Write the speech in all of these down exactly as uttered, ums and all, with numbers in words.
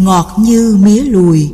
Ngọt như mía lùi.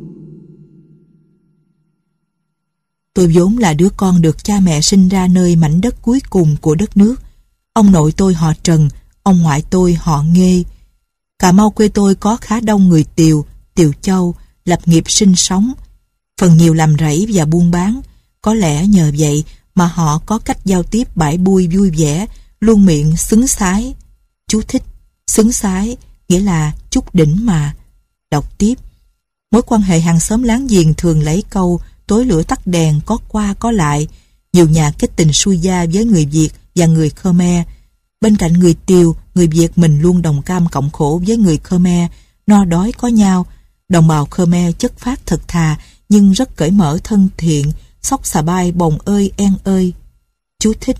Tôi vốn là đứa con được cha mẹ sinh ra nơi mảnh đất cuối cùng của đất nước. Ông nội tôi họ Trần, ông ngoại tôi họ Nghê. Cà Mau quê tôi có khá đông người Tiều, Tiều Châu, lập nghiệp sinh sống, phần nhiều làm rẫy và buôn bán. Có lẽ nhờ vậy mà họ có cách giao tiếp bãi bui vui vẻ, luôn miệng xứng xái. Chú thích, xứng xái nghĩa là chút đỉnh mà. Đọc tiếp. Mối quan hệ hàng xóm láng giềng thường lấy câu tối lửa tắt đèn, có qua có lại. Nhiều nhà kết tình xuôi gia với người Việt và người Khmer. Bên cạnh người Tiều, người Việt mình luôn đồng cam cộng khổ với người Khmer, no đói có nhau. Đồng bào Khmer chất phác thật thà nhưng rất cởi mở thân thiện. Sóc xà bai bồng ơi en ơi. Chú thích.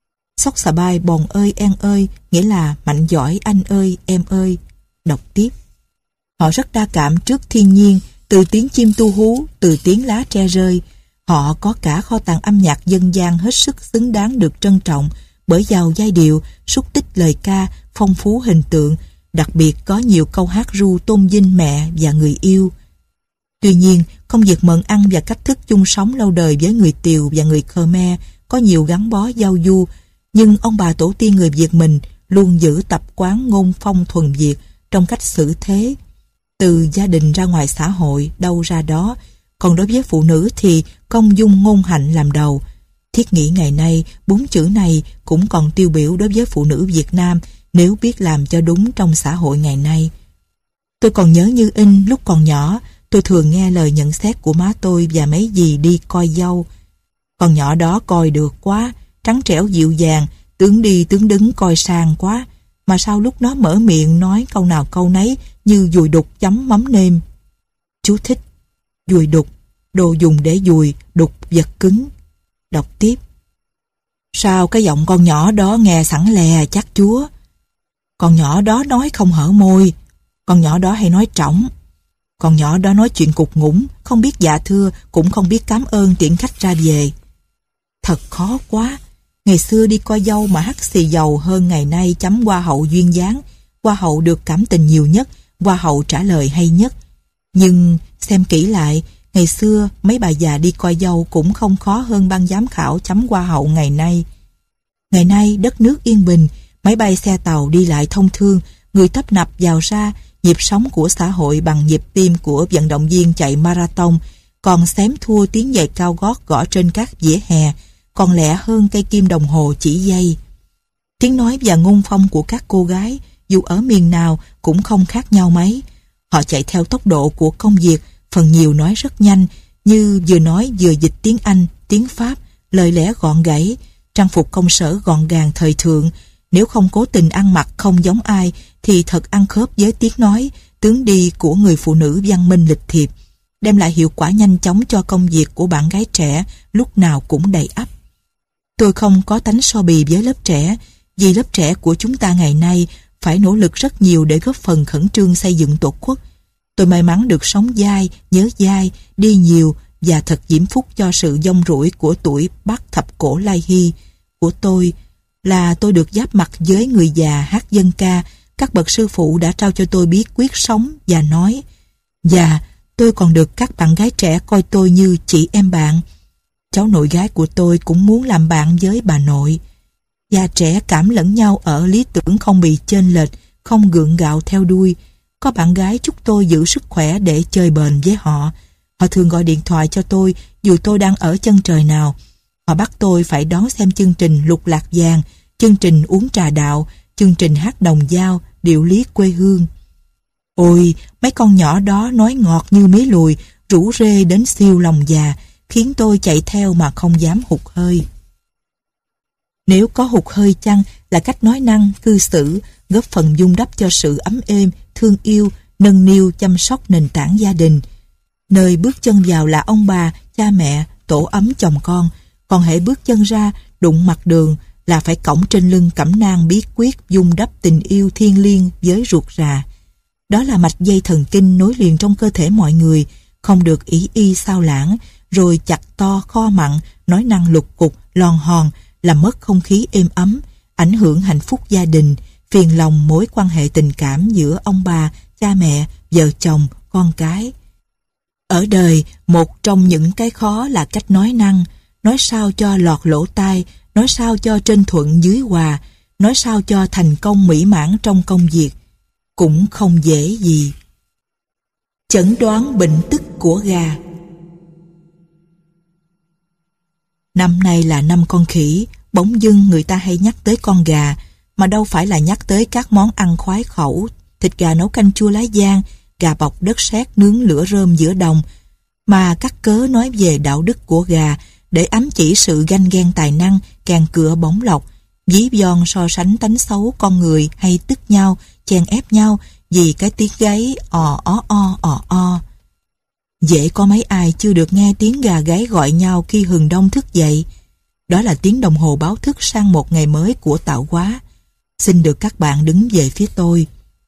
Sóc xà bai bồng ơi en ơi nghĩa là mạnh giỏi anh ơi em ơi. Đọc tiếp. Họ rất đa cảm trước thiên nhiên, từ tiếng chim tu hú, từ tiếng lá tre rơi. Họ có cả kho tàng âm nhạc dân gian hết sức xứng đáng được trân trọng bởi giàu giai điệu, xúc tích lời ca, phong phú hình tượng, đặc biệt có nhiều câu hát ru tôn vinh mẹ và người yêu. Tuy nhiên, công việc mận ăn và cách thức chung sống lâu đời với người Tiều và người Khmer có nhiều gắn bó giao du, nhưng ông bà tổ tiên người Việt mình luôn giữ tập quán ngôn phong thuần Việt trong cách xử thế. Từ gia đình ra ngoài xã hội, đâu ra đó. Còn đối với phụ nữ thì công dung ngôn hạnh làm đầu. Thiết nghĩ ngày nay, bốn chữ này cũng còn tiêu biểu đối với phụ nữ Việt Nam nếu biết làm cho đúng trong xã hội ngày nay. Tôi còn nhớ như in lúc còn nhỏ, tôi thường nghe lời nhận xét của má tôi và mấy dì đi coi dâu. Con nhỏ đó coi được quá, trắng trẻo dịu dàng, tướng đi tướng đứng coi sang quá. Mà sao lúc nó mở miệng nói câu nào câu nấy như dùi đục chấm mắm nêm. Chú thích. Dùi đục, đồ dùng để dùi, đục vật cứng. Đọc tiếp. Sao cái giọng con nhỏ đó nghe sẵn lè chắc chúa. Con nhỏ đó nói không hở môi. Con nhỏ đó hay nói trỏng. Con nhỏ đó nói chuyện cục ngủng, không biết dạ thưa, cũng không biết cảm ơn tiễn khách ra về. Thật khó quá. Ngày xưa đi coi dâu mà hắt xì dầu hơn ngày nay chấm hoa hậu duyên dáng. Hoa hậu được cảm tình nhiều nhất, hoa hậu trả lời hay nhất. Nhưng xem kỹ lại, ngày xưa mấy bà già đi coi dâu cũng không khó hơn ban giám khảo chấm hoa hậu ngày nay. Ngày nay đất nước yên bình, máy bay xe tàu đi lại thông thương, người tấp nập vào ra, nhịp sống của xã hội bằng nhịp tim của vận động viên chạy marathon, còn xém thua tiếng giày cao gót gõ trên các vỉa hè, còn lẹ hơn cây kim đồng hồ chỉ giây. Tiếng nói và ngôn phong của các cô gái, dù ở miền nào cũng không khác nhau mấy. Họ chạy theo tốc độ của công việc, phần nhiều nói rất nhanh, như vừa nói vừa dịch tiếng Anh, tiếng Pháp, lời lẽ gọn gãy, trang phục công sở gọn gàng thời thượng. Nếu không cố tình ăn mặc không giống ai, thì thật ăn khớp với tiếng nói, tướng đi của người phụ nữ văn minh lịch thiệp, đem lại hiệu quả nhanh chóng cho công việc của bạn gái trẻ lúc nào cũng đầy ắp. Tôi không có tánh so bì với lớp trẻ, vì lớp trẻ của chúng ta ngày nay phải nỗ lực rất nhiều để góp phần khẩn trương xây dựng tổ quốc. Tôi may mắn được sống dai, nhớ dai, đi nhiều và thật diễm phúc cho sự dông rủi của tuổi Bắc thập cổ lai hy. Của tôi là tôi được giáp mặt với người già hát dân ca. Các bậc sư phụ đã trao cho tôi bí quyết sống và nói. Và tôi còn được các bạn gái trẻ coi tôi như chị em bạn. Cháu nội gái của tôi cũng muốn làm bạn với bà nội. Già trẻ cảm lẫn nhau ở lý tưởng không bị chênh lệch, không gượng gạo theo đuôi. Có bạn gái chúc tôi giữ sức khỏe để chơi bền với họ. Họ thường gọi điện thoại cho tôi dù tôi đang ở chân trời nào. Họ bắt tôi phải đón xem chương trình Lục Lạc Vàng, chương trình Uống Trà Đạo, chương trình Hát Đồng Dao, Điệu Lý Quê Hương. Ôi, mấy con nhỏ đó nói ngọt như mía lùi, rủ rê đến siêu lòng già, khiến tôi chạy theo mà không dám hụt hơi. Nếu có hụt hơi chăng là cách nói năng, cư xử, góp phần vun đắp cho sự ấm êm, thương yêu, nâng niu chăm sóc nền tảng gia đình. Nơi bước chân vào là ông bà, cha mẹ, tổ ấm chồng con, còn hễ bước chân ra, đụng mặt đường là phải cõng trên lưng cẩm nang bí quyết vun đắp tình yêu thiêng liêng với ruột rà. Đó là mạch dây thần kinh nối liền trong cơ thể mọi người, không được ý y sao lãng, rồi chặt to kho mặn, nói năng lục cục, lòn hòn, làm mất không khí êm ấm, ảnh hưởng hạnh phúc gia đình, phiền lòng mối quan hệ tình cảm giữa ông bà, cha mẹ, vợ chồng, con cái. Ở đời, một trong những cái khó là cách nói năng, nói sao cho lọt lỗ tai, nói sao cho trên thuận dưới hòa, nói sao cho thành công mỹ mãn trong công việc. Cũng không dễ gì. Chẩn đoán bệnh tức của gà. Năm nay là năm con khỉ, bỗng dưng người ta hay nhắc tới con gà, mà đâu phải là nhắc tới các món ăn khoái khẩu, thịt gà nấu canh chua lá giang, gà bọc đất sét nướng lửa rơm giữa đồng, mà cắt cớ nói về đạo đức của gà để ám chỉ sự ganh ghen tài năng, càng cựa bóng lọc, dí giòn so sánh tánh xấu con người hay tức nhau, chèn ép nhau vì cái tiếng gáy ò ó o ò o. Dễ có mấy ai chưa được nghe tiếng gà gáy gọi nhau khi hừng đông thức dậy. Đó là tiếng đồng hồ báo thức sang một ngày mới của tạo hóa. Xin được các bạn đứng về phía tôi.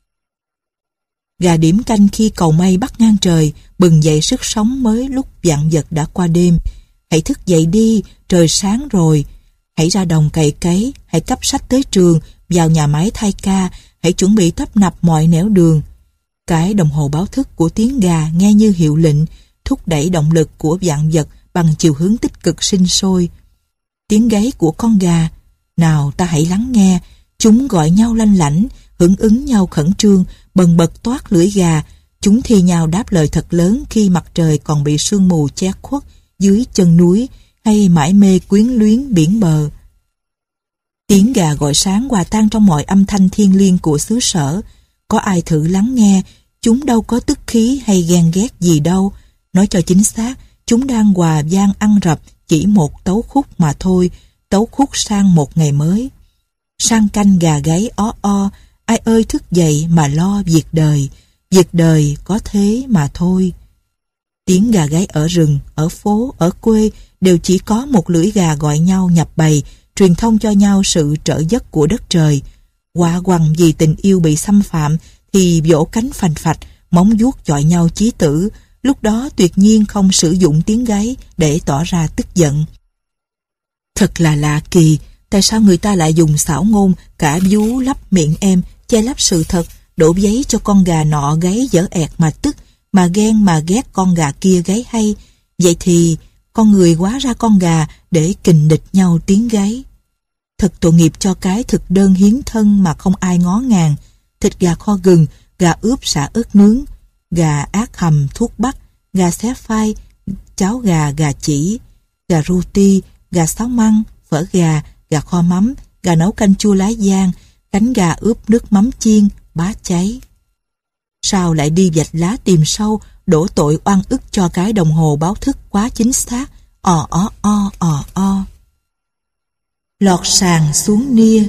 Gà điểm canh khi cầu mây bắt ngang trời, bừng dậy sức sống mới lúc vạn vật đã qua đêm. Hãy thức dậy đi, trời sáng rồi. Hãy ra đồng cày cấy, hãy cắp sách tới trường, vào nhà máy thay ca, hãy chuẩn bị tấp nập mọi nẻo đường. Cái đồng hồ báo thức của tiếng gà nghe như hiệu lệnh, thúc đẩy động lực của vạn vật bằng chiều hướng tích cực sinh sôi. Tiếng gáy của con gà, nào ta hãy lắng nghe, chúng gọi nhau lanh lảnh, hưởng ứng nhau khẩn trương, bần bật toát lưỡi gà, chúng thi nhau đáp lời thật lớn khi mặt trời còn bị sương mù che khuất dưới chân núi hay mải mê quyến luyến biển bờ. Tiếng gà gọi sáng hòa tan trong mọi âm thanh thiêng liêng của xứ sở. Có ai thử lắng nghe, chúng đâu có tức khí hay ghen ghét gì đâu. Nói cho chính xác, chúng đang hòa vang ăn rập chỉ một tấu khúc mà thôi, tấu khúc sang một ngày mới. Sang canh gà gáy ó o, ai ơi thức dậy mà lo việc đời, việc đời có thế mà thôi. Tiếng gà gáy ở rừng, ở phố, ở quê đều chỉ có một lưỡi gà gọi nhau nhập bầy, truyền thông cho nhau sự trở giấc của đất trời. Quả quằn vì tình yêu bị xâm phạm thì vỗ cánh phành phạch, móng vuốt chọi nhau chí tử. Lúc đó tuyệt nhiên không sử dụng tiếng gáy để tỏ ra tức giận. Thật là lạ kỳ, tại sao người ta lại dùng xảo ngôn cả vú lấp miệng em, che lấp sự thật, đổ giấy cho con gà nọ gáy dở ẹt mà tức, mà ghen mà ghét con gà kia gáy hay. Vậy thì con người hóa ra con gà để kình địch nhau tiếng gáy. Thật tội nghiệp cho cái thực đơn hiến thân mà không ai ngó ngàng. Thịt gà kho gừng, gà ướp xả ớt nướng, gà ác hầm thuốc bắc, gà xé phai, cháo gà gà chỉ, gà roti, gà xáo măng, phở gà, gà kho mắm, gà nấu canh chua lá giang, cánh gà ướp nước mắm chiên, bá cháy. Sao lại đi vạch lá tìm sâu, đổ tội oan ức cho cái đồng hồ báo thức quá chính xác, ò ó o ò o. Lọt sàn xuống nia.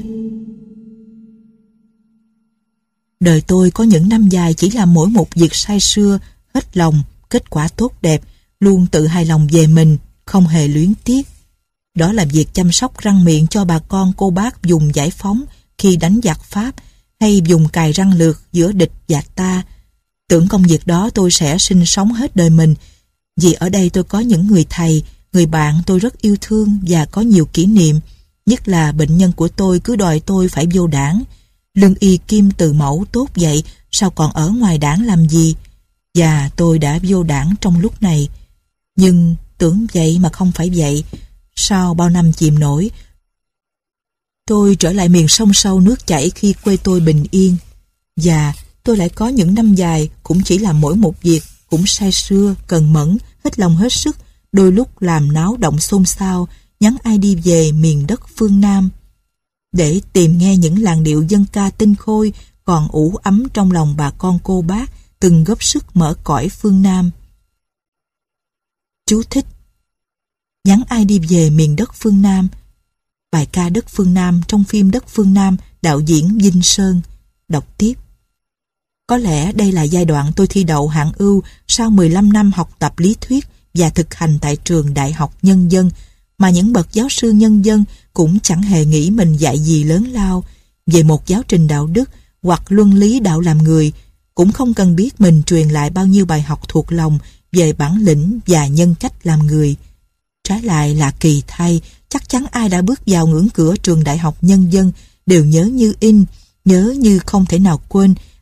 Đời tôi có những năm dài chỉ làm mỗi một việc say sưa, hết lòng, kết quả tốt đẹp, luôn tự hài lòng về mình, không hề luyến tiếc. Đó là việc chăm sóc răng miệng cho bà con cô bác dùng giải phóng khi đánh giặc Pháp, hay dùng cài răng lược giữa địch và ta. Tưởng công việc đó tôi sẽ sinh sống hết đời mình, vì ở đây tôi có những người thầy, người bạn tôi rất yêu thương và có nhiều kỷ niệm. Nhất là bệnh nhân của tôi cứ đòi tôi phải vô đảng. Lương y kim từ mẫu tốt vậy, sao còn ở ngoài đảng làm gì? Và tôi đã vô đảng trong lúc này. Nhưng tưởng vậy mà không phải vậy. Sau bao năm chìm nổi, tôi trở lại miền sông sâu nước chảy khi quê tôi bình yên. Và tôi lại có những năm dài cũng chỉ làm mỗi một việc, cũng say sưa, cần mẫn, hết lòng hết sức, đôi lúc làm náo động xôn xao, nhắn ai đi về miền đất phương Nam. Để tìm nghe những làn điệu dân ca tinh khôi còn ủ ấm trong lòng bà con cô bác từng góp sức mở cõi phương Nam. Chú thích: nhắn ai đi về miền đất phương Nam. Bài ca Đất Phương Nam trong phim Đất Phương Nam, đạo diễn Vinh Sơn. Đọc tiếp. Có lẽ đây là giai đoạn tôi thi đậu hạng ưu sau mười lăm năm học tập lý thuyết và thực hành tại trường Đại học Nhân dân, mà những bậc giáo sư nhân dân cũng chẳng hề nghĩ mình dạy gì lớn lao về một giáo trình đạo đức hoặc luân lý đạo làm người, cũng không cần biết mình truyền lại bao nhiêu bài học thuộc lòng về bản lĩnh và nhân cách làm người. Trái lại là kỳ thay, chắc chắn ai đã bước vào ngưỡng cửa trường Đại học Nhân dân đều nhớ như in, nhớ như không thể nào quên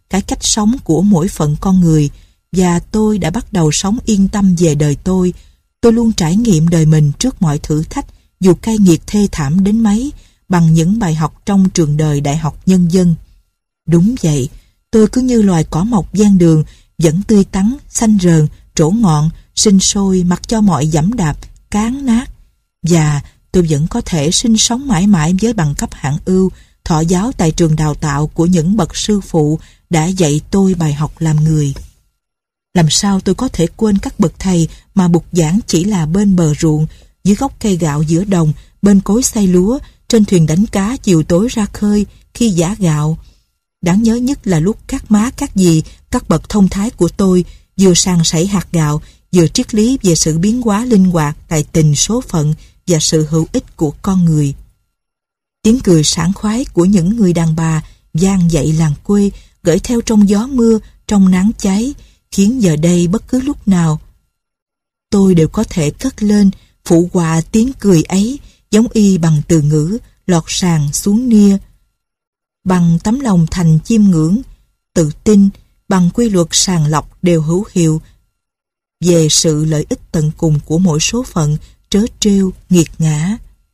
cái cách sống của mỗi phận con người, và tôi đã bắt đầu sống yên tâm về đời tôi. Tôi luôn trải nghiệm đời mình trước mọi thử thách, dù cay nghiệt thê thảm đến mấy, bằng những bài học trong trường đời Đại học Nhân dân. Đúng vậy, tôi cứ như loài cỏ mọc ven đường, vẫn tươi tắn, xanh rờn, trổ ngọn, sinh sôi mặc cho mọi giẫm đạp, cán nát. Và tôi vẫn có thể sinh sống mãi mãi với bằng cấp hạng ưu, thọ giáo tại trường đào tạo của những bậc sư phụ đã dạy tôi bài học làm người. Làm sao tôi có thể quên các bậc thầy mà bục giảng chỉ là bên bờ ruộng, dưới gốc cây gạo giữa đồng, bên cối xay lúa, trên thuyền đánh cá chiều tối ra khơi, khi giã gạo. Đáng nhớ nhất là lúc các má các dì, các bậc thông thái của tôi vừa sàng sảy hạt gạo, vừa triết lý về sự biến hóa linh hoạt, tài tình số phận và sự hữu ích của con người. Tiếng cười sảng khoái của những người đàn bà vang dậy làng quê, gửi theo trong gió mưa, trong nắng cháy, khiến giờ đây bất cứ lúc nào tôi đều có thể cất lên phụ họa tiếng cười ấy, giống y bằng từ ngữ lọt sàn xuống nia, bằng tấm lòng thành chiêm ngưỡng, tự tin, bằng quy luật sàng lọc đều hữu hiệu về sự lợi ích tận cùng của mỗi số phận trớ trêu nghiệt ngã.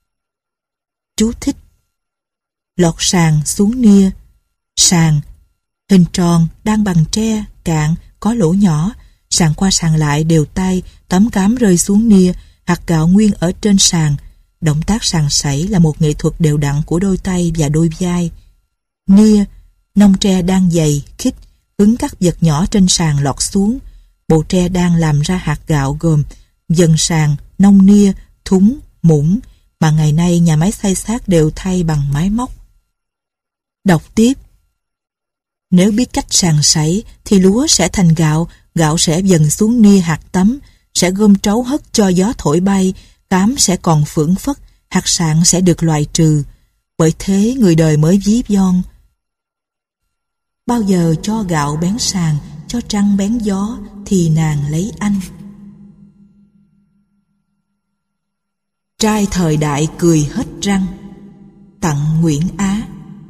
Chú thích: lọt sàn xuống nia. Sàn, hình tròn, đang bằng tre, cạn, có lỗ nhỏ, sàn qua sàn lại đều tay, tấm cám rơi xuống nia, hạt gạo nguyên ở trên sàn. Động tác sàn sảy là một nghệ thuật đều đặn của đôi tay và đôi vai. Nia, nông tre đang dày, khít, hứng các vật nhỏ trên sàn lọt xuống. Bộ tre đang làm ra hạt gạo gồm dần sàn, nông nia, thúng, muỗng, mà ngày nay nhà máy xay xát đều thay bằng máy móc. Đọc tiếp: nếu biết cách sàn sảy thì lúa sẽ thành gạo, gạo sẽ dần xuống nia hạt tấm, sẽ gom trấu hất cho gió thổi bay, cám sẽ còn phưởng phất, hạt sạn sẽ được loại trừ. Bởi thế người đời mới ví von: bao giờ cho gạo bén sàn, cho trăng bén gió, thì nàng lấy anh. Trai thời đại cười hết răng. Tặng Nguyễn Á.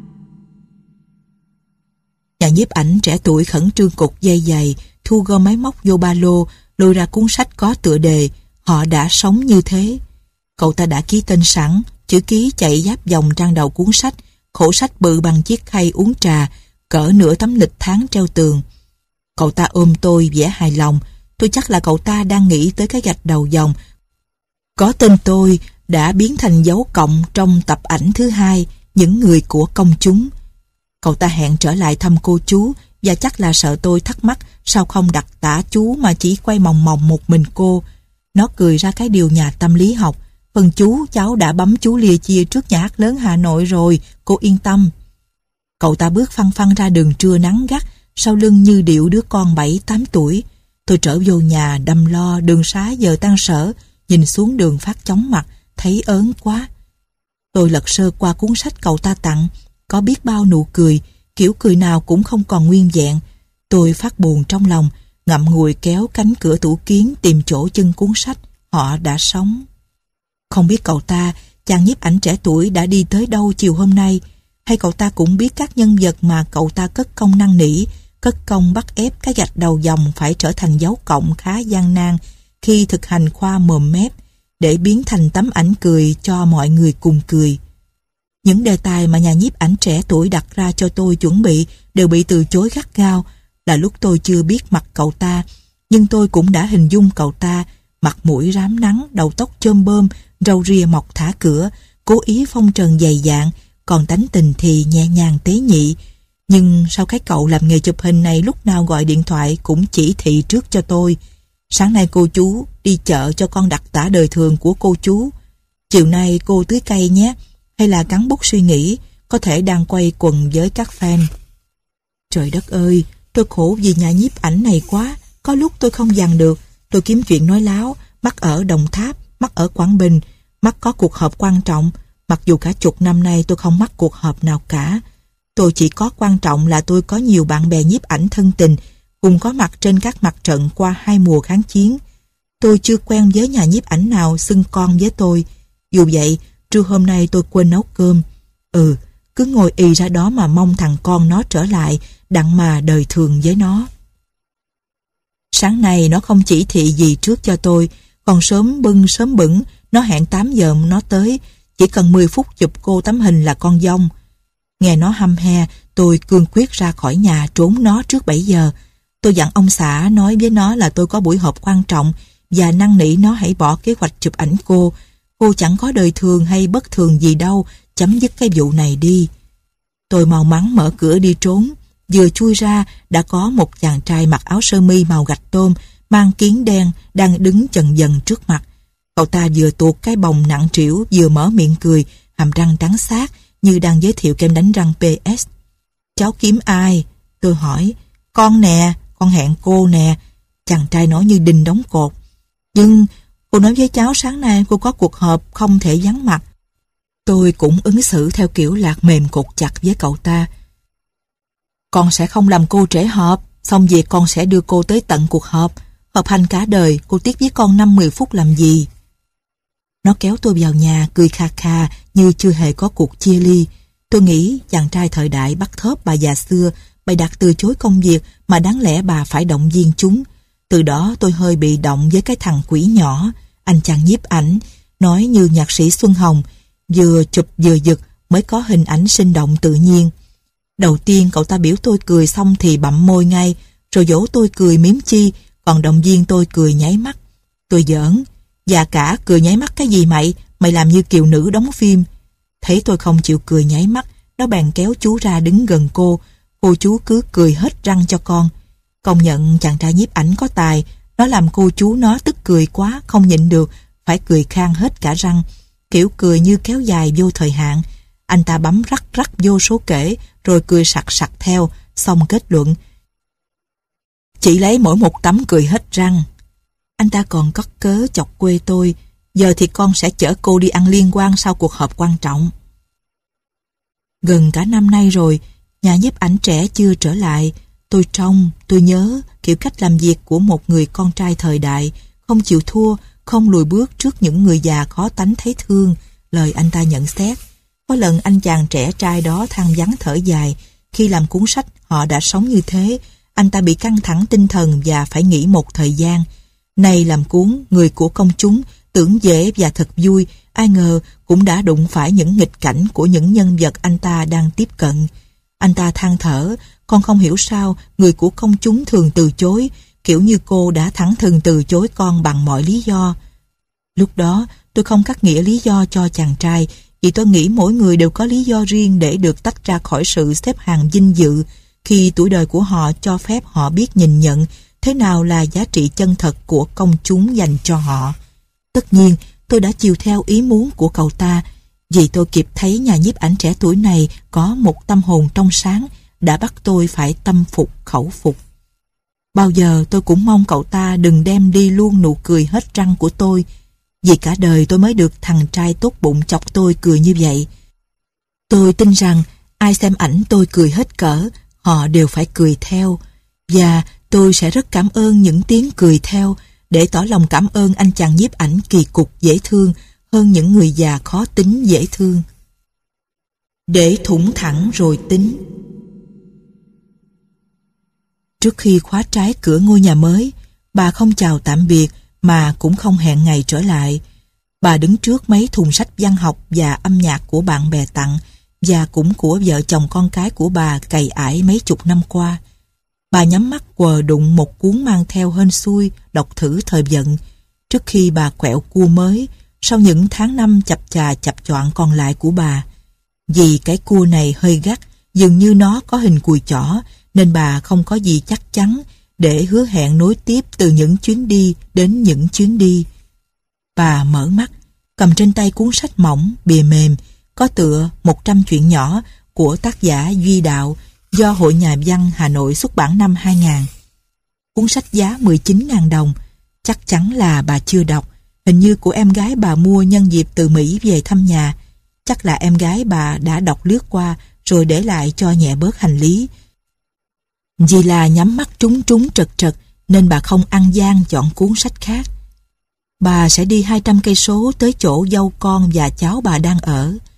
Nhà nhiếp ảnh trẻ tuổi khẩn trương cột dây dày, thu gom máy móc vô ba lô, lôi ra cuốn sách có tựa đề Họ đã sống như thế. Cậu ta đã ký tên sẵn, chữ ký chạy giáp dòng trang đầu cuốn sách, khổ sách bự bằng chiếc khay uống trà, cỡ nửa tấm lịch tháng treo tường. Cậu ta ôm tôi vẻ hài lòng. Tôi chắc là cậu ta đang nghĩ tới cái gạch đầu dòng có tên tôi đã biến thành dấu cộng trong tập ảnh thứ hai, Những người của công chúng. Cậu ta hẹn trở lại thăm cô chú, và chắc là sợ tôi thắc mắc sao không đặt tả chú mà chỉ quay mòng mòng một mình cô. Nó cười ra cái điều nhà tâm lý học: phần chú cháu đã bấm chú lìa chia trước nhà hát lớn Hà Nội rồi, cô yên tâm. Cậu ta bước phăng phăng ra đường trưa nắng gắt, sau lưng như điệu đứa con bảy tám tuổi. Tôi trở vô nhà đăm lo, đường xá giờ tan sở, nhìn xuống đường phát chóng mặt, thấy ớn quá. Tôi lật sơ qua cuốn sách cậu ta tặng, có biết bao nụ cười, kiểu cười nào cũng không còn nguyên vẹn. Tôi phát buồn trong lòng, ngậm ngùi kéo cánh cửa tủ kiến tìm chỗ chân cuốn sách Họ đã sống. Không biết cậu ta, chàng nhiếp ảnh trẻ tuổi, đã đi tới đâu chiều hôm nay, hay cậu ta cũng biết các nhân vật mà cậu ta cất công năn nỉ, cất công bắt ép cái gạch đầu dòng phải trở thành dấu cộng khá gian nan khi thực hành khoa mồm mép, để biến thành tấm ảnh cười cho mọi người cùng cười. Những đề tài mà nhà nhiếp ảnh trẻ tuổi đặt ra cho tôi chuẩn bị đều bị từ chối gắt gao. Là lúc tôi chưa biết mặt cậu ta, nhưng tôi cũng đã hình dung cậu ta, mặt mũi rám nắng, đầu tóc chôm bơm, râu ria mọc thả cửa, cố ý phong trần dày dạn, còn tánh tình thì nhẹ nhàng tế nhị. Nhưng sao cái cậu làm nghề chụp hình này lúc nào gọi điện thoại cũng chỉ thị trước cho tôi: sáng nay cô chú đi chợ cho con đặt tả đời thường của cô chú, chiều nay cô tưới cây nhé, hay là cắn bút suy nghĩ, có thể đang quay quần với các fan. Trời đất ơi, tôi khổ vì nhà nhiếp ảnh này quá. Có lúc tôi không dằn được, tôi kiếm chuyện nói láo, mắc ở Đồng Tháp, mắc ở Quảng Bình, mắc có cuộc họp quan trọng, mặc dù cả chục năm nay tôi không mắc cuộc họp nào cả. Tôi chỉ có quan trọng là tôi có nhiều bạn bè nhiếp ảnh thân tình, cùng có mặt trên các mặt trận qua hai mùa kháng chiến. Tôi chưa quen với nhà nhiếp ảnh nào xưng con với tôi. Dù vậy, trưa hôm nay tôi quên nấu cơm. Ừ, cứ ngồi ì ra đó mà mong thằng con nó trở lại, đặng mà đời thường với nó. Sáng nay nó không chỉ thị gì trước cho tôi, còn sớm bưng sớm bửng, nó hẹn tám giờ nó tới, chỉ cần mười phút chụp cô tấm hình là con dông. Nghe nó hăm he, tôi cương quyết ra khỏi nhà trốn nó trước bảy giờ. Tôi dặn ông xã nói với nó là tôi có buổi họp quan trọng và năn nỉ nó hãy bỏ kế hoạch chụp ảnh cô. Cô chẳng có đời thường hay bất thường gì đâu, chấm dứt cái vụ này đi. Tôi mau mắn mở cửa đi trốn. Vừa chui ra đã có một chàng trai mặc áo sơ mi màu gạch tôm, mang kiếng đen đang đứng chần dần trước mặt. Cậu ta vừa tuột cái bồng nặng trĩu vừa mở miệng cười, hàm răng trắng xát như đang giới thiệu kem đánh răng pê ét. Cháu kiếm ai? Tôi hỏi. Con nè, con hẹn cô nè. Chàng trai nói như đinh đóng cột. Nhưng cô nói với cháu sáng nay cô có cuộc họp không thể vắng mặt. Tôi cũng ứng xử theo kiểu lạc mềm cột chặt với cậu ta. Con sẽ không làm cô trễ họp, xong việc con sẽ đưa cô tới tận cuộc họp. Họp hành cả đời, cô tiếc với con năm mười phút làm gì? Nó kéo tôi vào nhà, cười kha kha như chưa hề có cuộc chia ly. Tôi nghĩ chàng trai thời đại bắt thóp bà già xưa, bày đặt từ chối công việc mà đáng lẽ bà phải động viên chúng. Từ đó tôi hơi bị động với cái thằng quỷ nhỏ, anh chàng nhiếp ảnh, nói như nhạc sĩ Xuân Hồng, vừa chụp vừa giật mới có hình ảnh sinh động tự nhiên. Đầu tiên cậu ta biểu tôi cười xong thì bặm môi ngay, rồi dỗ tôi cười miếm chi, còn động viên tôi cười nháy mắt. Tôi giỡn, già cả cười nháy mắt cái gì mày, mày làm như kiều nữ đóng phim. Thấy tôi không chịu cười nháy mắt, nó bèn kéo chú ra đứng gần cô, cô chú cứ cười hết răng cho con. Công nhận chàng trai nhiếp ảnh có tài, nó làm cô chú nó tức cười quá, không nhịn được, phải cười khang hết cả răng, kiểu cười như kéo dài vô thời hạn. Anh ta bấm rắc rắc vô số kể, rồi cười sặc sặc theo, xong kết luận. Chỉ lấy mỗi một tấm cười hết răng. Anh ta còn cất cớ chọc quê tôi, giờ thì con sẽ chở cô đi ăn liên quan sau cuộc họp quan trọng. Gần cả năm nay rồi, nhà nhiếp ảnh trẻ chưa trở lại. Tôi trông, tôi nhớ kiểu cách làm việc của một người con trai thời đại, không chịu thua, không lùi bước trước những người già khó tánh thấy thương, lời anh ta nhận xét. Có lần anh chàng trẻ trai đó than vắng thở dài, khi làm cuốn sách Họ đã sống như thế, anh ta bị căng thẳng tinh thần và phải nghỉ một thời gian. Nay làm cuốn Người của công chúng, tưởng dễ và thật vui, ai ngờ cũng đã đụng phải những nghịch cảnh của những nhân vật anh ta đang tiếp cận. Anh ta than thở, con không hiểu sao người của công chúng thường từ chối, kiểu như cô đã thẳng thừng từ chối con bằng mọi lý do. Lúc đó tôi không cắt nghĩa lý do cho chàng trai, vì tôi nghĩ mỗi người đều có lý do riêng để được tách ra khỏi sự xếp hàng vinh dự khi tuổi đời của họ cho phép họ biết nhìn nhận thế nào là giá trị chân thật của công chúng dành cho họ. Tất nhiên, tôi đã chiều theo ý muốn của cậu ta, vì tôi kịp thấy nhà nhiếp ảnh trẻ tuổi này có một tâm hồn trong sáng, đã bắt tôi phải tâm phục khẩu phục. Bao giờ tôi cũng mong cậu ta đừng đem đi luôn nụ cười hết răng của tôi, vì cả đời tôi mới được thằng trai tốt bụng chọc tôi cười như vậy. Tôi tin rằng ai xem ảnh tôi cười hết cỡ, họ đều phải cười theo, và tôi sẽ rất cảm ơn những tiếng cười theo, để tỏ lòng cảm ơn anh chàng nhiếp ảnh kỳ cục dễ thương hơn những người già khó tính dễ thương. Để thủng thẳng rồi tính. Trước khi khóa trái cửa ngôi nhà mới, bà không chào tạm biệt mà cũng không hẹn ngày trở lại. Bà đứng trước mấy thùng sách văn học và âm nhạc của bạn bè tặng, và cũng của vợ chồng con cái của bà cày ải mấy chục năm qua. Bà nhắm mắt quờ đụng một cuốn mang theo hên xui, đọc thử thời vận, trước khi bà quẹo cua mới, sau những tháng năm chập chà chập choạng còn lại của bà. Vì cái cua này hơi gắt, dường như nó có hình cùi chỏ, nên bà không có gì chắc chắn để hứa hẹn nối tiếp từ những chuyến đi đến những chuyến đi. Bà mở mắt, cầm trên tay cuốn sách mỏng, bìa mềm, có tựa một trăm chuyện nhỏ của tác giả Duy Đạo, do Hội Nhà văn Hà Nội xuất bản năm hai nghìn. Cuốn sách giá mười chín nghìn đồng, chắc chắn là bà chưa đọc, hình như của em gái bà mua nhân dịp từ Mỹ về thăm nhà. Chắc là em gái bà đã đọc lướt qua rồi để lại cho nhẹ bớt hành lý. Vì là nhắm mắt trúng trúng trật trật nên bà không ăn gian chọn cuốn sách khác. Bà sẽ đi hai trăm cây số tới chỗ dâu con và cháu bà đang ở.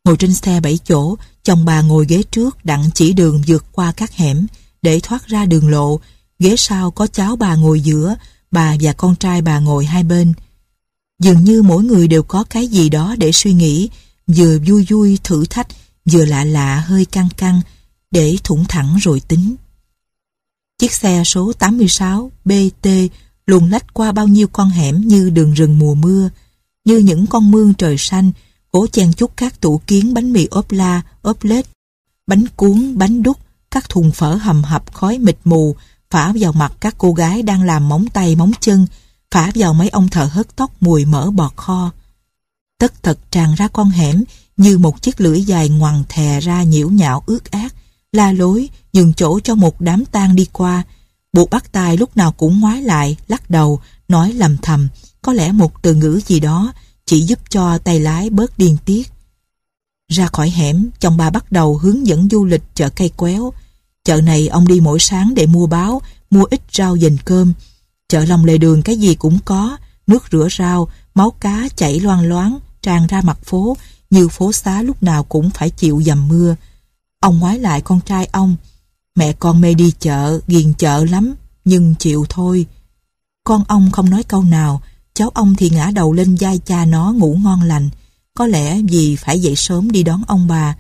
Ngồi trên xe bảy chỗ, chồng bà ngồi ghế trước đặng chỉ đường vượt qua các hẻm để thoát ra đường lộ. Ghế sau có cháu bà ngồi giữa, bà và con trai bà ngồi hai bên. Dường như mỗi người đều có cái gì đó để suy nghĩ, vừa vui vui thử thách, vừa lạ lạ hơi căng căng, để thủng thẳng rồi tính. Chiếc xe số tám mươi sáu B T luồn lách qua bao nhiêu con hẻm như đường rừng mùa mưa, như những con mương trời xanh, cố chen chúc các tủ kiến bánh mì ốp la, ốp lết, bánh cuốn, bánh đúc, các thùng phở hầm hập khói mịt mù, phả vào mặt các cô gái đang làm móng tay móng chân, phả vào mấy ông thợ hớt tóc mùi mỡ bọt kho. Tất tật tràn ra con hẻm như một chiếc lưỡi dài ngoằn thè ra nhiễu nhạo ướt át, la lối, nhường chỗ cho một đám tang đi qua. Buộc Bác Tài lúc nào cũng ngoái lại, lắc đầu, nói lầm thầm, có lẽ một từ ngữ gì đó chỉ giúp cho tay lái bớt điên tiết. Ra khỏi hẻm, chồng bà bắt đầu hướng dẫn du lịch chợ Cây Quéo. Chợ này ông đi mỗi sáng để mua báo, mua ít rau dền cơm. Chợ lòng lề đường cái gì cũng có, nước rửa rau, máu cá chảy loang loáng, tràn ra mặt phố, như phố xá lúc nào cũng phải chịu dầm mưa. Ông ngoái lại con trai ông, mẹ con mê đi chợ, ghiền chợ lắm, nhưng chịu thôi. Con ông không nói câu nào, cháu ông thì ngã đầu lên vai cha nó ngủ ngon lành, có lẽ vì phải dậy sớm đi đón ông bà.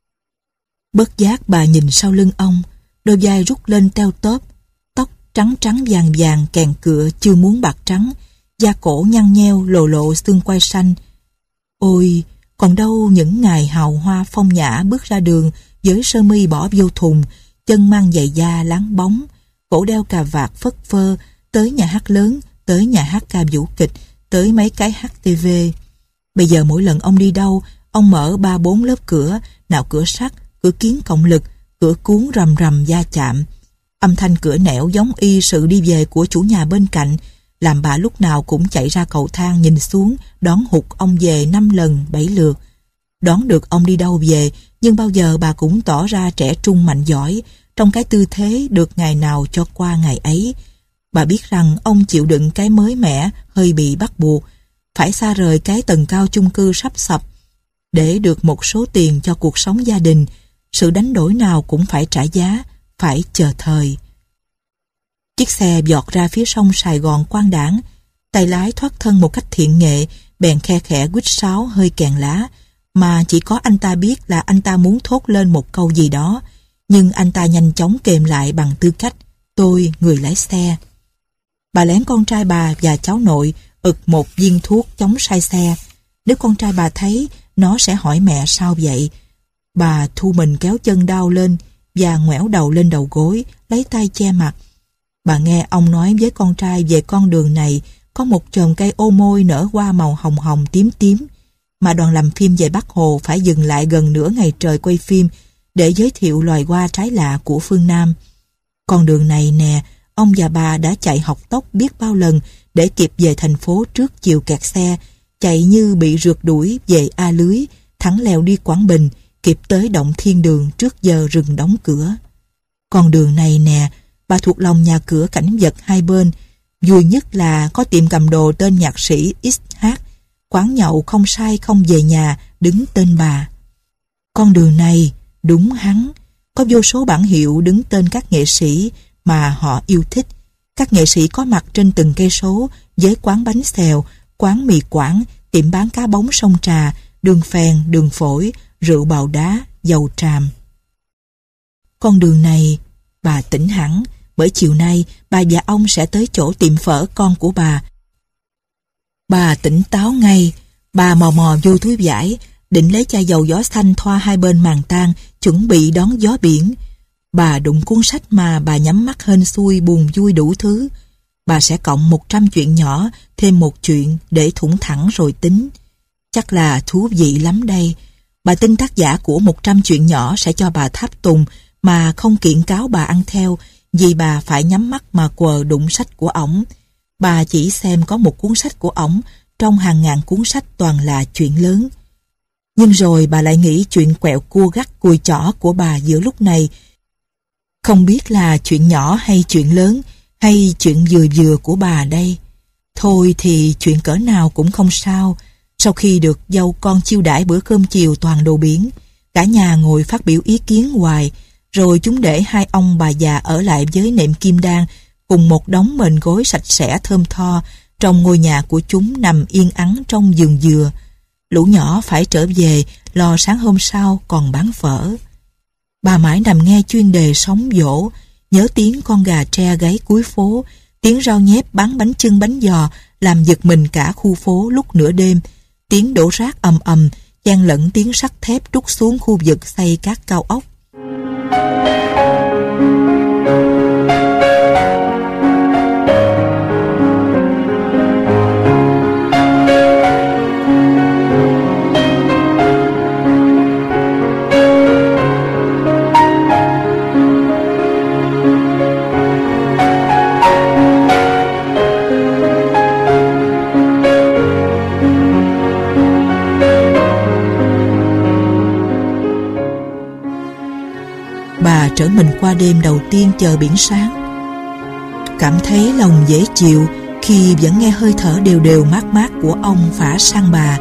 Bất giác bà nhìn sau lưng ông, đôi vai rút lên teo tóp, tóc trắng trắng vàng vàng kèn cựa chưa muốn bạc trắng, da cổ nhăn nheo lộ lộ xương quai xanh. Ôi, còn đâu những ngày hào hoa phong nhã bước ra đường với sơ mi bỏ vô thùng, chân mang giày da láng bóng, cổ đeo cà vạt phất phơ, tới nhà hát lớn, tới nhà hát ca vũ kịch, tới mấy cái hát tê vê. Bây giờ mỗi lần ông đi đâu, ông mở ba bốn lớp cửa, nào cửa sắt, cửa kiến cộng lực, cửa cuốn rầm rầm va chạm. Âm thanh cửa nẻo giống y sự đi về của chủ nhà bên cạnh, làm bà lúc nào cũng chạy ra cầu thang nhìn xuống, đón hụt ông về năm lần bảy lượt. Đón được ông đi đâu về, nhưng bao giờ bà cũng tỏ ra trẻ trung mạnh giỏi, trong cái tư thế được ngày nào cho qua ngày ấy. Bà biết rằng ông chịu đựng cái mới mẻ, hơi bị bắt buộc, phải xa rời cái tầng cao chung cư sắp sập, để được một số tiền cho cuộc sống gia đình. Sự đánh đổi nào cũng phải trả giá, phải chờ thời. Chiếc xe giọt ra phía sông Sài Gòn quang đãng, tay lái thoát thân một cách thiện nghệ, bèn khe khẽ quýt sáo hơi kèn lá, mà chỉ có anh ta biết là anh ta muốn thốt lên một câu gì đó, nhưng anh ta nhanh chóng kềm lại bằng tư cách tôi người lái xe. Bà lén con trai bà và cháu nội ực một viên thuốc chống say xe. Nếu con trai bà thấy, nó sẽ hỏi mẹ sao vậy. Bà thu mình kéo chân đau lên và ngoẻo đầu lên đầu gối, lấy tay che mặt. Bà nghe ông nói với con trai về con đường này có một chòm cây ô môi nở hoa màu hồng hồng tím tím, mà đoàn làm phim về Bắc Hồ phải dừng lại gần nửa ngày trời quay phim để giới thiệu loài hoa trái lạ của phương Nam. Con đường này nè, ông và bà đã chạy học tốc biết bao lần để kịp về thành phố trước chiều kẹt xe, chạy như bị rượt đuổi về A Lưới, thẳng lèo đi Quảng Bình, kịp tới Động Thiên Đường trước giờ rừng đóng cửa. Con đường này nè, bà thuộc lòng nhà cửa cảnh vật hai bên, vui nhất là có tiệm cầm đồ tên nhạc sĩ ích hát, quán nhậu không sai không về nhà đứng tên bà. Con đường này, đúng hắn, có vô số bảng hiệu đứng tên các nghệ sĩ mà họ yêu thích. Các nghệ sĩ có mặt trên từng cây số với quán bánh xèo, quán mì Quảng, tiệm bán cá bóng sông Trà, đường phèn, đường phổi, rượu bào đá, dầu tràm. Con đường này, bà tỉnh hẳn, bởi chiều nay bà và ông sẽ tới chỗ tiệm phở con của bà. Bà tỉnh táo ngay, bà mò mò vô túi vải, định lấy chai dầu gió xanh thoa hai bên màn tang, chuẩn bị đón gió biển. Bà đụng cuốn sách mà bà nhắm mắt hên xui buồn vui đủ thứ. Bà sẽ cộng một trăm chuyện nhỏ, thêm một chuyện để thủng thẳng rồi tính. Chắc là thú vị lắm đây. Bà tin tác giả của một trăm chuyện nhỏ sẽ cho bà tháp tùng mà không kiện cáo bà ăn theo, vì bà phải nhắm mắt mà quờ đụng sách của ổng. Bà chỉ xem có một cuốn sách của ổng trong hàng ngàn cuốn sách toàn là chuyện lớn. Nhưng rồi bà lại nghĩ chuyện quẹo cua gắt cùi chỏ của bà giữa lúc này không biết là chuyện nhỏ hay chuyện lớn, hay chuyện vừa vừa của bà đây. Thôi thì chuyện cỡ nào cũng không sao, Sau khi được dâu con chiêu đãi bữa cơm chiều toàn đồ biển, cả nhà ngồi phát biểu ý kiến hoài, rồi chúng để hai ông bà già ở lại với nệm kim đan cùng một đống mền gối sạch sẽ thơm tho trong ngôi nhà của chúng nằm yên ắng trong vườn dừa. Lũ nhỏ phải trở về lo sáng hôm sau còn bán phở. Bà mãi nằm nghe chuyên đề sóng vỗ, nhớ tiếng con gà tre gáy cuối phố, tiếng rau nhép bán bánh chưng bánh giò làm giật mình cả khu phố lúc nửa đêm, tiếng đổ rác ầm ầm chan lẫn tiếng sắt thép trút xuống khu vực xây các cao ốc. Bà trở mình qua đêm đầu tiên chờ biển sáng, cảm thấy lòng dễ chịu khi vẫn nghe hơi thở đều đều mát mát của ông phả sang bà.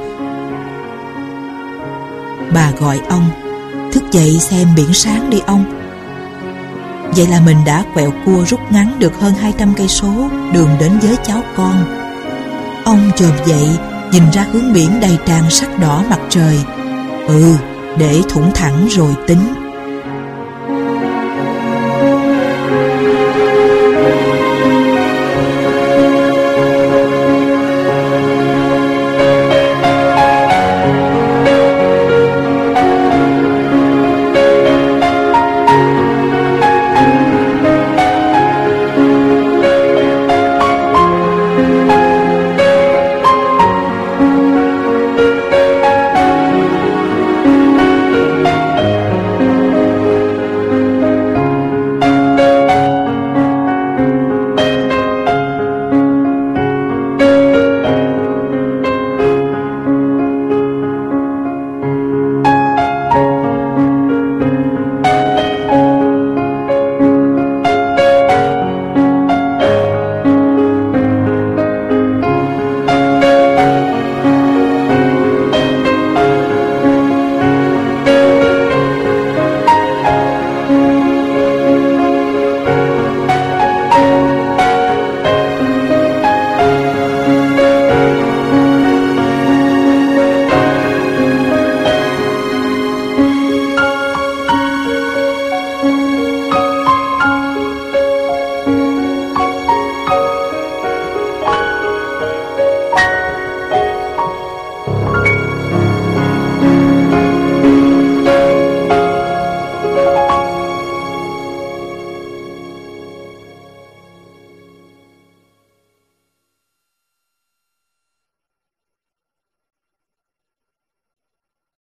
Bà gọi ông: "Thức dậy xem biển sáng đi ông." Vậy là mình đã quẹo cua rút ngắn được hơn hai trăm cây số đường đến với cháu con. Ông chồm dậy, nhìn ra hướng biển đầy tràn sắc đỏ mặt trời. Ừ, để thủng thẳng rồi tính.